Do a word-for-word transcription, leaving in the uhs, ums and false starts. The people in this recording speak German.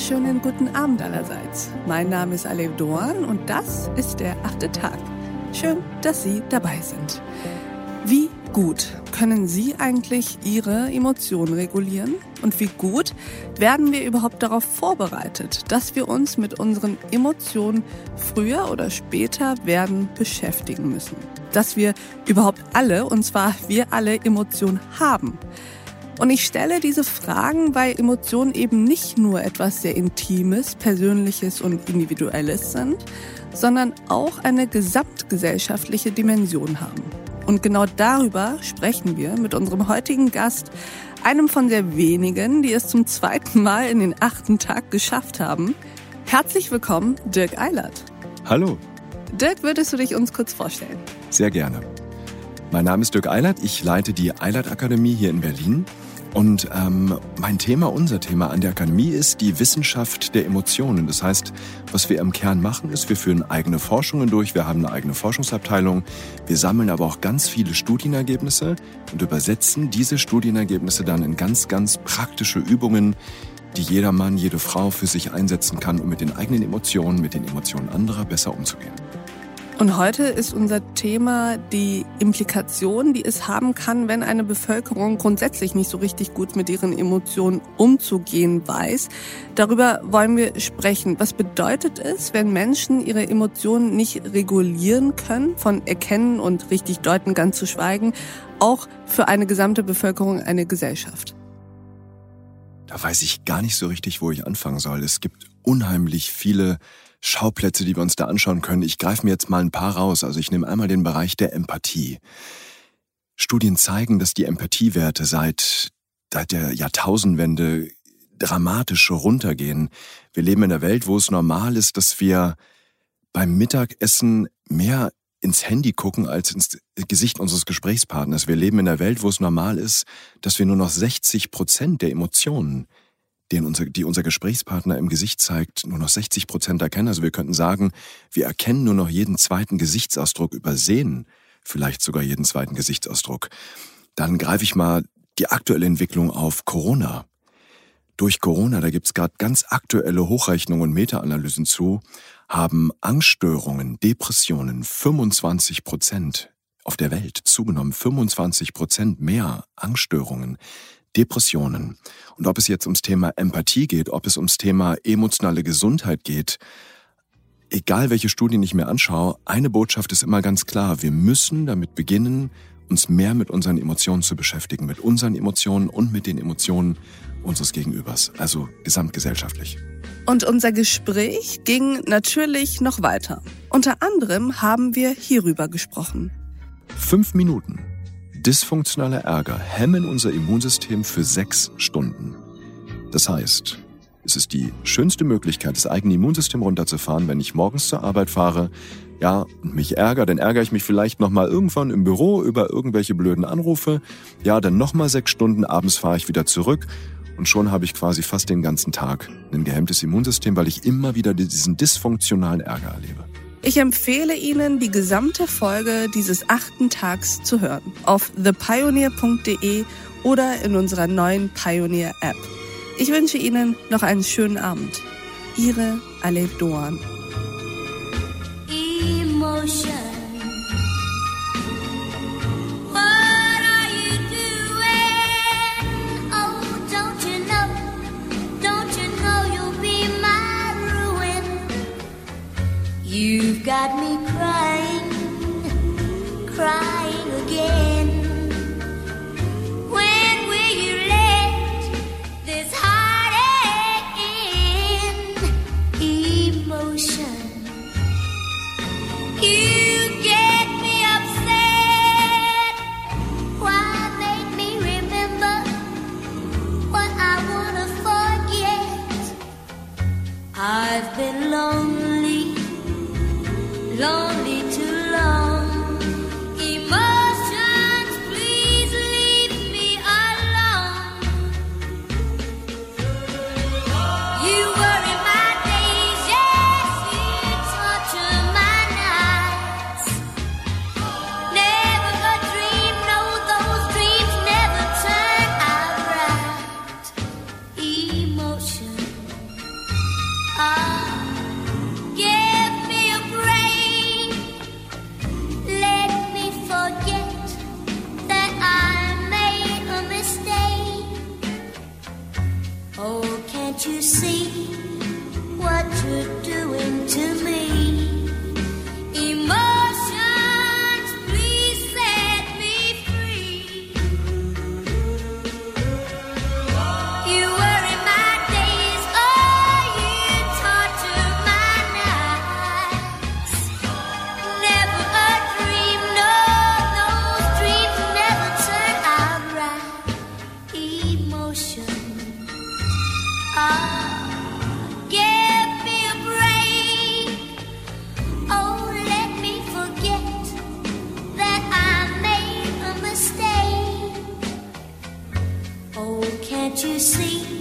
wunderschönen guten Abend allerseits. Mein Name ist Alev Doan und das ist der achte Tag. Schön, dass Sie dabei sind. Wie gut können Sie eigentlich Ihre Emotionen regulieren? Und wie gut werden wir überhaupt darauf vorbereitet, dass wir uns mit unseren Emotionen früher oder später werden beschäftigen müssen? Dass wir überhaupt alle, und zwar wir alle, Emotionen haben. Und ich stelle diese Fragen, weil Emotionen eben nicht nur etwas sehr Intimes, Persönliches und Individuelles sind, sondern auch eine gesamtgesellschaftliche Dimension haben. Und genau darüber sprechen wir mit unserem heutigen Gast, einem von sehr wenigen, die es zum zweiten Mal in den achten Tag geschafft haben. Herzlich willkommen, Dirk Eilert. Hallo. Dirk, würdest du dich uns kurz vorstellen? Sehr gerne. Mein Name ist Dirk Eilert, ich leite die Eilert Akademie hier in Berlin. Und ähm, mein Thema, unser Thema an der Akademie ist die Wissenschaft der Emotionen. Das heißt, was wir im Kern machen, ist, wir führen eigene Forschungen durch, wir haben eine eigene Forschungsabteilung, wir sammeln aber auch ganz viele Studienergebnisse und übersetzen diese Studienergebnisse dann in ganz, ganz praktische Übungen, die jeder Mann, jede Frau für sich einsetzen kann, um mit den eigenen Emotionen, mit den Emotionen anderer besser umzugehen. Und heute ist unser Thema die Implikation, die es haben kann, wenn eine Bevölkerung grundsätzlich nicht so richtig gut mit ihren Emotionen umzugehen weiß. Darüber wollen wir sprechen. Was bedeutet es, wenn Menschen ihre Emotionen nicht regulieren können, von erkennen und richtig deuten ganz zu schweigen, auch für eine gesamte Bevölkerung, eine Gesellschaft? Da weiß ich gar nicht so richtig, wo ich anfangen soll. Es gibt unheimlich viele Schauplätze, die wir uns da anschauen können. Ich greife mir jetzt mal ein paar raus. Also ich nehme einmal den Bereich der Empathie. Studien zeigen, dass die Empathiewerte seit, seit der Jahrtausendwende dramatisch runtergehen. Wir leben in einer Welt, wo es normal ist, dass wir beim Mittagessen mehr ins Handy gucken als ins Gesicht unseres Gesprächspartners. Wir leben in einer Welt, wo es normal ist, dass wir nur noch sechzig Prozent der Emotionen, den unser, die unser Gesprächspartner im Gesicht zeigt, nur noch sechzig Prozent erkennen. Also wir könnten sagen, wir erkennen nur noch jeden zweiten Gesichtsausdruck, übersehen vielleicht sogar jeden zweiten Gesichtsausdruck. Dann greife ich mal die aktuelle Entwicklung auf Corona. Durch Corona, da gibt es gerade ganz aktuelle Hochrechnungen und Meta-Analysen zu, haben Angststörungen, Depressionen fünfundzwanzig Prozent auf der Welt zugenommen. fünfundzwanzig Prozent mehr Angststörungen, Depressionen. Und ob es jetzt ums Thema Empathie geht, ob es ums Thema emotionale Gesundheit geht, egal welche Studien ich mir anschaue, eine Botschaft ist immer ganz klar. Wir müssen damit beginnen, uns mehr mit unseren Emotionen zu beschäftigen, mit unseren Emotionen und mit den Emotionen unseres Gegenübers, also gesamtgesellschaftlich. Und unser Gespräch ging natürlich noch weiter. Unter anderem haben wir hierüber gesprochen. Fünf Minuten. Dysfunktionaler Ärger hemmen unser Immunsystem für sechs Stunden. Das heißt, es ist die schönste Möglichkeit, das eigene Immunsystem runterzufahren, wenn ich morgens zur Arbeit fahre, ja, und mich ärgere, dann ärgere ich mich vielleicht nochmal irgendwann im Büro über irgendwelche blöden Anrufe, ja, dann nochmal sechs Stunden, abends fahre ich wieder zurück und schon habe ich quasi fast den ganzen Tag ein gehemmtes Immunsystem, weil ich immer wieder diesen dysfunktionalen Ärger erlebe. Ich empfehle Ihnen, die gesamte Folge dieses achten Tags zu hören. Auf the pioneer punkt de oder in unserer neuen Pioneer-App. Ich wünsche Ihnen noch einen schönen Abend. Ihre Alev Doan. Emotion. What are you doing? Oh, don't you know? Don't you know you'll be my ruin? You've got me crying, crying again. When will you let this heartache end? Emotion. You get me upset. Why make me remember what I wanna forget? I've been lonely, lonely too long. Emotions, please leave me alone. You worry my days, yes, you torture my nights. Never dream, no, those dreams never turn out right. Emotion. you're doing to me. Emotions, please set me free. You worry my days, oh, you torture my nights. Never a dream, no, those dreams never turn out right. Emotion, ah, give me a break. Oh, let me forget that I made a mistake. Oh, can't you see?